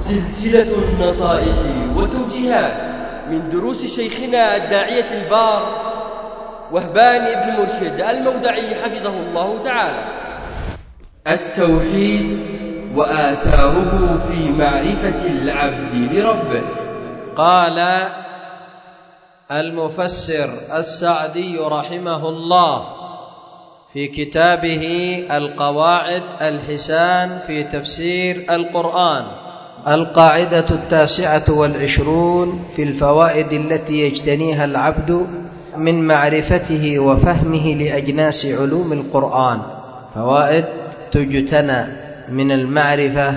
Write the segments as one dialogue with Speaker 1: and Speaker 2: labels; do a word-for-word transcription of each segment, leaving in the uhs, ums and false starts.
Speaker 1: سلسلة النصائح والتوجيهات من دروس شيخنا الداعية البار وهبان بن مرشد المودعي حفظه الله تعالى. التوحيد وآثاره في معرفة العبد لربه.
Speaker 2: قال المفسر السعدي رحمه الله في كتابه القواعد الحسان في تفسير القرآن: القاعدة التاسعة والعشرون في الفوائد التي يجتنيها العبد من معرفته وفهمه لأجناس علوم القرآن. فوائد تجتنى من المعرفة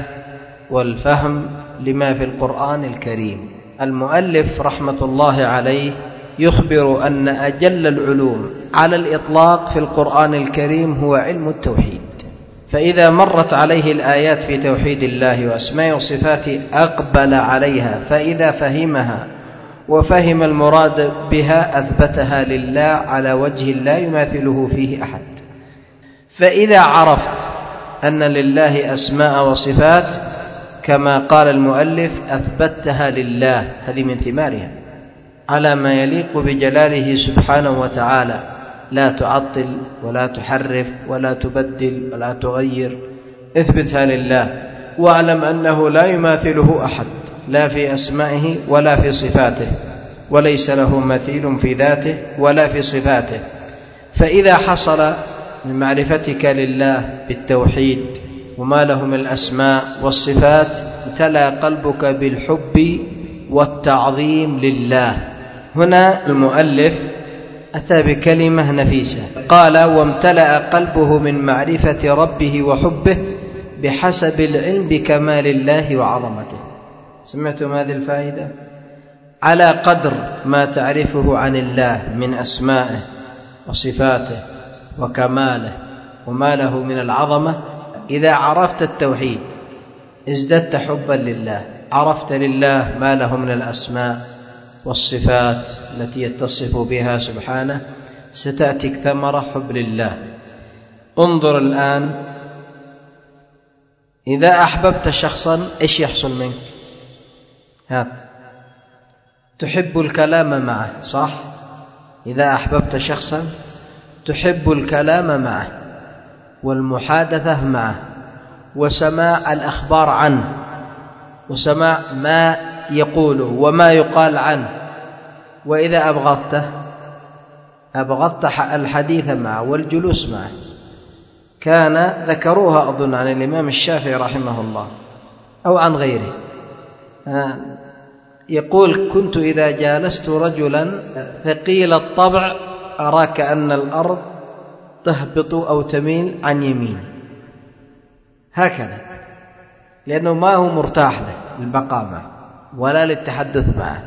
Speaker 2: والفهم لما في القرآن الكريم. المؤلف رحمة الله عليه يخبر أن أجل العلوم على الإطلاق في القرآن الكريم هو علم التوحيد، فإذا مرت عليه الآيات في توحيد الله وأسماء وصفاته أقبل عليها، فإذا فهمها وفهم المراد بها أثبتها لله على وجه لا يماثله فيه أحد. فإذا عرفت أن لله أسماء وصفات كما قال المؤلف أثبتها لله، هذه من ثمارها على ما يليق بجلاله سبحانه وتعالى، لا تعطل ولا تحرف ولا تبدل ولا تغير، اثبتها لله، واعلم أنه لا يماثله أحد لا في أسمائه ولا في صفاته، وليس له مثيل في ذاته ولا في صفاته. فإذا حصل من معرفتك لله بالتوحيد وما له من الأسماء والصفات امتلأ قلبك بالحب والتعظيم لله. هنا المؤلف أتى بكلمة نفيسة، قال: وامتلأ قلبه من معرفة ربه وحبه بحسب العلم بكمال الله وعظمته. سمعتم هذه الفائدة؟ على قدر ما تعرفه عن الله من أسمائه وصفاته وكماله وما له من العظمة، إذا عرفت التوحيد ازددت حبا لله، عرفت لله ما له من الأسماء والصفات التي يتصف بها سبحانه، ستأتيك ثمرة حب لله. انظر الآن، إذا أحببت شخصا إيش يحصل منك؟ هات تحب الكلام معه، صح؟ إذا أحببت شخصا تحب الكلام معه والمحادثة معه وسماع الأخبار عنه وسماع ما يقوله وما يقال عنه. وإذا أبغضته أبغضت الحديث معه والجلوس معه. كان ذكروها أظن عن الإمام الشافعي رحمه الله أو عن غيره، يقول: كنت إذا جالست رجلا ثقيل الطبع أراك أن الأرض تهبط أو تميل عن يمين، هكذا، لأنه ما هو مرتاح له للبقاء معه ولا للتحدث معه.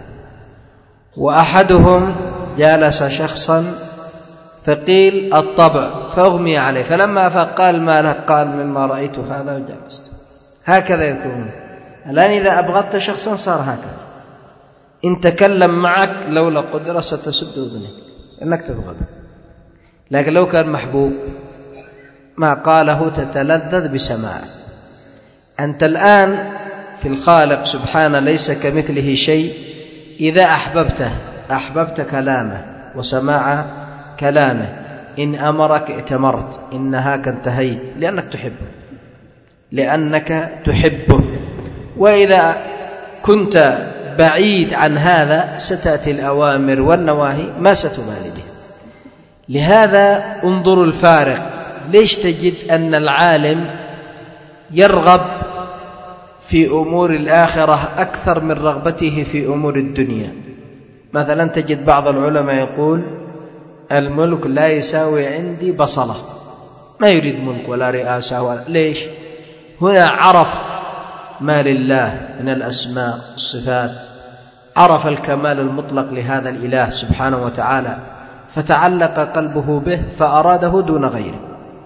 Speaker 2: وأحدهم جالس شخصا ثقيل الطبع فأغمي عليه، فلما فقال: ما له؟ قال: مما رأيت هذا وجلست. هكذا يكون الآن. إذا أبغضت شخصا صار هكذا، إن تكلم معك لولا قدرة ستسد أذنك إنك تبغضه، لكن لو كان محبوب ما قاله تتلذذ بسماعه. أنت الآن في الخالق سبحانه ليس كمثله شيء، إذا أحببته أحببت كلامه وسماع كلامه، إن أمرك ائتمرت، إن نهاك انتهيت، لأنك تحبه لأنك تحبه. وإذا كنت بعيد عن هذا ستأتي الأوامر والنواهي ما ستبالي به. لهذا انظروا الفارق. ليش تجد أن العالم يرغب في أمور الآخرة أكثر من رغبته في أمور الدنيا؟ مثلا تجد بعض العلماء يقول: الملك لا يساوي عندي بصلة، ما يريد ملك ولا رئاسة ولا. ليش؟ هنا عرف ما لله من الأسماء والصفات، عرف الكمال المطلق لهذا الإله سبحانه وتعالى، فتعلق قلبه به فأراده دون غيره.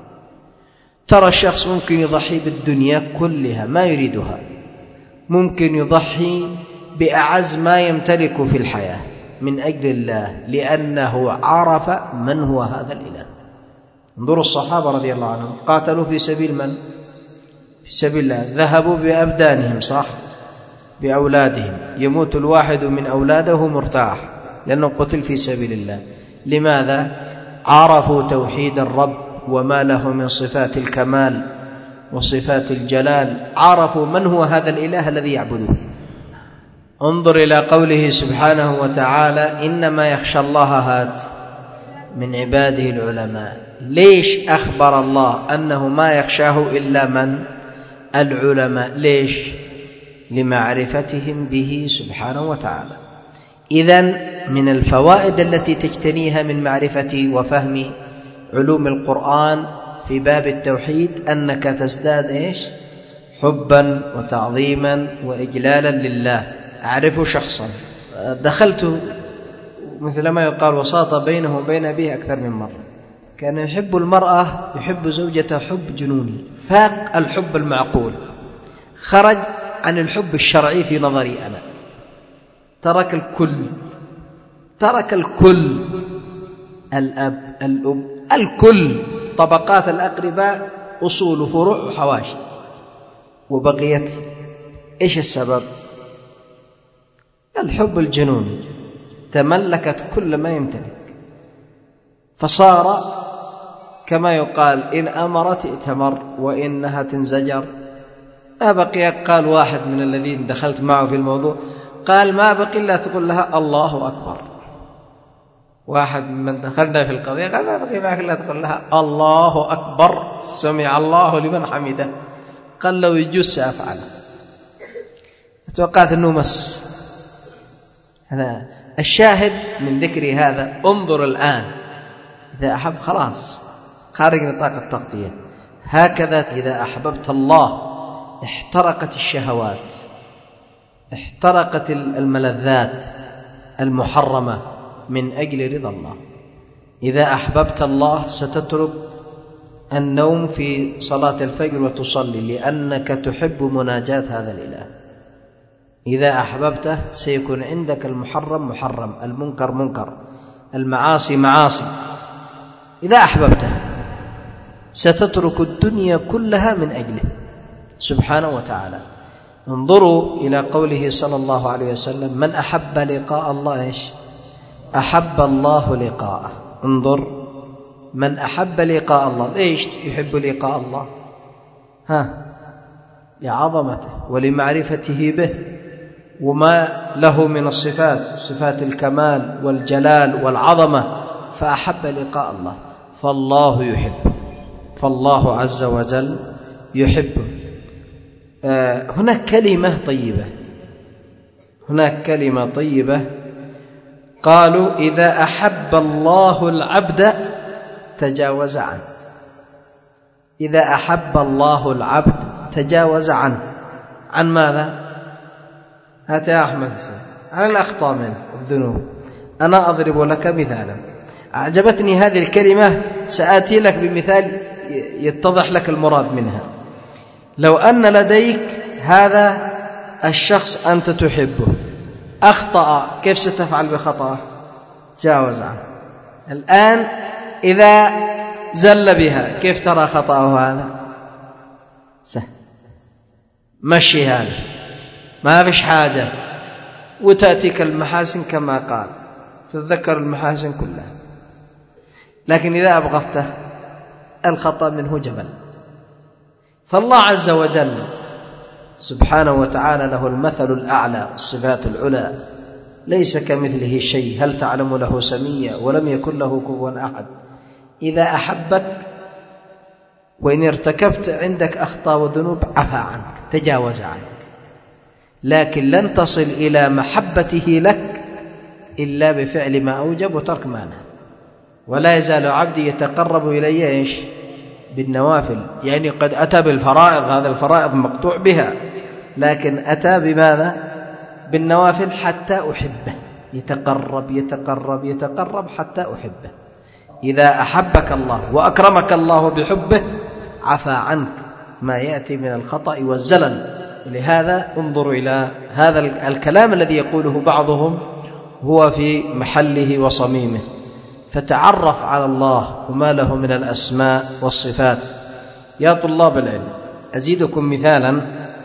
Speaker 2: ترى الشخص ممكن يضحي بالدنيا كلها ما يريدها، ممكن يضحي بأعز ما يمتلك في الحياة من أجل الله، لأنه عرف من هو هذا الإله. انظروا الصحابة رضي الله عنهم قاتلوا في سبيل من؟ في سبيل الله، ذهبوا بأبدانهم، صح؟ بأولادهم، يموت الواحد من أولاده مرتاح لأنه قتل في سبيل الله. لماذا؟ عرفوا توحيد الرب وما له من صفات الكمال وصفات الجلال، عرفوا من هو هذا الإله الذي يعبدوه. انظر إلى قوله سبحانه وتعالى: إنما يخشى الله هات من عباده العلماء. ليش أخبر الله أنه ما يخشاه إلا من؟ العلماء. ليش؟ لمعرفتهم به سبحانه وتعالى. إذن من الفوائد التي تجتنيها من معرفة وفهم علوم القرآن في باب التوحيد أنك تزداد إيش؟ حبا وتعظيما وإجلالا لله. أعرف شخصا دخلت مثل ما يقال وساط بينه وبين أبيه أكثر من مرة، كان يحب المرأة، يحب زوجته حب جنوني فاق الحب المعقول، خرج عن الحب الشرعي في نظري أنا، ترك الكل، ترك الكل، الأب الأم الكل، طبقات الأقرباء، أصول فروع وحواشي، وبقيت إيش السبب؟ الحب الجنوني، تملكت كل ما يمتلك، فصار كما يقال إن أمرت ائتمر وإنها تنزجر. ما بقي، قال واحد من الذين دخلت معه في الموضوع، قال ما بقي إلا تقول لها الله أكبر. واحد من دخلنا في القضية قال ما بقي معك إلا تقول لها الله أكبر، سمع الله لمن حمده. قال لو يجوز سأفعله. توقعت أنه مس. هذا الشاهد من ذكر هذا. انظر الآن، إذا أحب خلاص خارج نطاق التغطية. هكذا إذا أحببت الله احترقت الشهوات، احترقت الملذات المحرمة من أجل رضا الله. إذا أحببت الله ستترك النوم في صلاة الفجر وتصلي لأنك تحب مناجاة هذا الإله. إذا أحببته سيكون عندك المحرم محرم، المنكر منكر، المعاصي معاصي. إذا أحببته ستترك الدنيا كلها من أجله سبحانه وتعالى. انظروا إلى قوله صلى الله عليه وسلم: من أحب لقاء الله إيش؟ أحب الله لقاءه. انظر، من أحب لقاء الله. ليش يحب لقاء الله؟ ها، لعظمته ولمعرفته به وما له من الصفات، صفات الكمال والجلال والعظمة، فأحب لقاء الله. فالله يحب، فالله عز وجل يحبه. آه هناك كلمة طيبة، هناك كلمة طيبة قالوا: إذا أحب الله العبد تجاوز عنه. إذا أحب الله العبد تجاوز عنه. عن ماذا؟ هات يا أحمد، عن الأخطاء منه والذنوب. أنا أضرب لك مثالا، أعجبتني هذه الكلمة، سآتي لك بمثال يتضح لك المراد منها. لو أن لديك هذا الشخص أنت تحبه، أخطأ، كيف ستفعل بخطأه؟ تجاوز عنه. الآن إذا زل بها، كيف ترى خطأه هذا؟ سهل، مشي هذا، ما فيش حاجة، وتأتيك المحاسن كما قال، تتذكر المحاسن كلها. لكن إذا أبغضته الخطأ منه جبل. فالله عز وجل سبحانه وتعالى له المثل الأعلى، الصفات العلى، ليس كمثله شيء، هل تعلم له سميا، ولم يكن له كفوا أحد. إذا أحبك وإن ارتكبت عندك أخطاء وذنوب عفى عنك، تجاوز عنك، لكن لن تصل إلى محبته لك إلا بفعل ما أوجب وترك ما نهى. ولا يزال عبدي يتقرب إلي إيش؟ بالنوافل. يعني قد أتى بالفرائض، هذا الفرائض مقطوع بها، لكن أتى بماذا؟ بالنوافل حتى أحبه، يتقرب يتقرب يتقرب حتى أحبه. إذا أحبك الله وأكرمك الله بحبه عفى عنك ما يأتي من الخطأ والزلل. لهذا انظروا إلى هذا الكلام الذي يقوله بعضهم هو في محله وصميمه. فتعرف على الله وما له من الأسماء والصفات. يا طلاب العلم، أزيدكم مثالا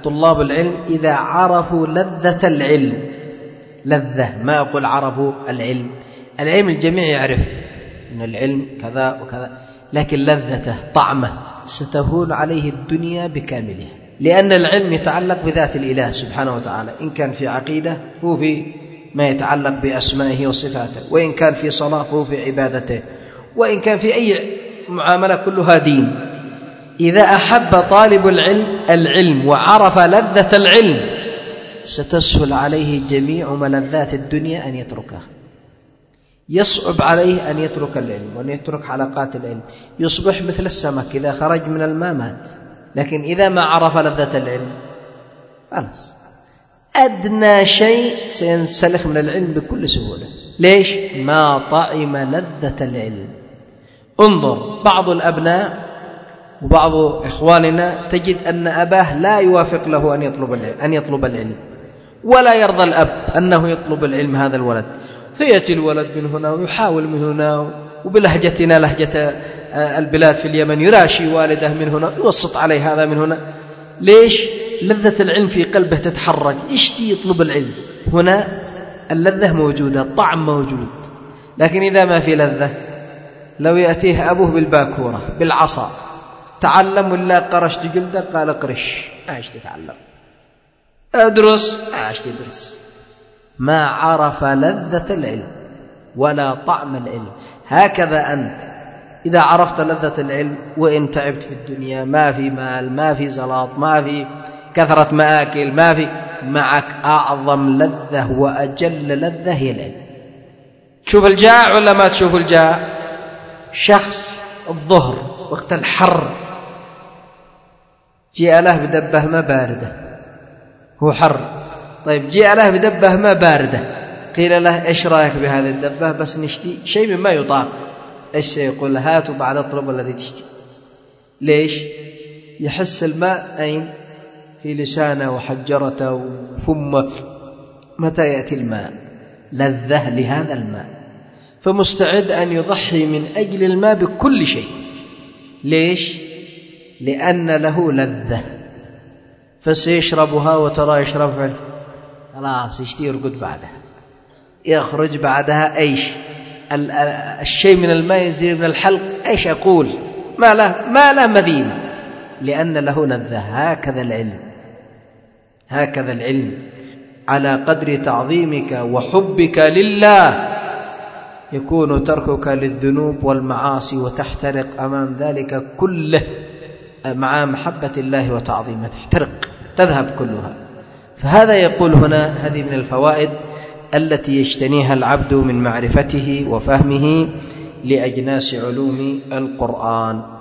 Speaker 2: طلاب العلم إذا عرفوا لذة العلم، لذة، ما أقول عرفوا العلم، العلم الجميع يعرف أن العلم كذا وكذا، لكن لذته طعمه ستهون عليه الدنيا بكاملها، لأن العلم يتعلق بذات الإله سبحانه وتعالى، إن كان في عقيدة هو في ما يتعلق بأسمائه وصفاته، وإن كان في صلاة هو في عبادته، وإن كان في أي معاملة كلها دين. إذا أحب طالب العلم العلم وعرف لذة العلم ستسهل عليه جميع ملذات الدنيا أن يتركها، يصعب عليه أن يترك العلم وأن يترك حلقات العلم، يصبح مثل السمك إذا خرج من الماء مات. لكن إذا ما عرف لذة العلم خلاص، أدنى شيء سينسلخ من العلم بكل سهولة. ليش؟ ما طعم لذة العلم. انظر بعض الأبناء وبعض إخواننا تجد أن أباه لا يوافق له أن يطلب العلم, أن يطلب العلم ولا يرضى الأب أنه يطلب العلم هذا الولد، فيأتي الولد من هنا ويحاول من هنا، وبلهجتنا لهجة البلاد في اليمن يراشي والده من هنا، يوسط عليه هذا من هنا. ليش؟ لذة العلم في قلبه تتحرك، يشتي يطلب العلم. هنا اللذة موجودة، الطعم موجود. لكن إذا ما في لذة، لو يأتيه أبوه بالباكورة بالعصا، تعلم ولا قرش جلده، قال قرش، عايش تتعلم، أدرس، عايش تدرس. ما عرف لذة العلم ولا طعم العلم. هكذا أنت إذا عرفت لذة العلم وإن تعبت في الدنيا، ما في مال، ما في زلاط، ما في كثرة مآكل، ما في، معك أعظم لذة وأجل لذة هي العلم. تشوف الجاع ولا ما تشوف الجاع؟ شخص الظهر وقت الحر جاء له بدبه ما باردة، هو حر، طيب جاء له بدبه ما باردة، قيل له إيش رأيك بهذه الدبه بس نشتي شيء مما يطاق، إيش يقول؟ هات وبعد اطلب الذي تشتي. ليش؟ يحس الماء أين؟ في لسانه وحجرته وفمه. متى يأتي الماء؟ لذة لهذا الماء، فمستعد أن يضحي من أجل الماء بكل شيء. ليش؟ لأن له لذة، فسيشربها وترى يشرب فعل خلاص يشتي يرقد بعدها، يخرج بعدها أيش الشيء من الماء يزيل من الحلق، أيش أقول؟ ما له ما له مذينة، لأن له لذة. هكذا العلم، هكذا العلم على قدر تعظيمك وحبك لله يكون تركك للذنوب والمعاصي وتحترق أمام ذلك كله مع محبة الله وتعظيمه، تحترق تذهب كلها. فهذا يقول هنا هذه من الفوائد التي يجتنيها العبد من معرفته وفهمه لأجناس علوم القرآن.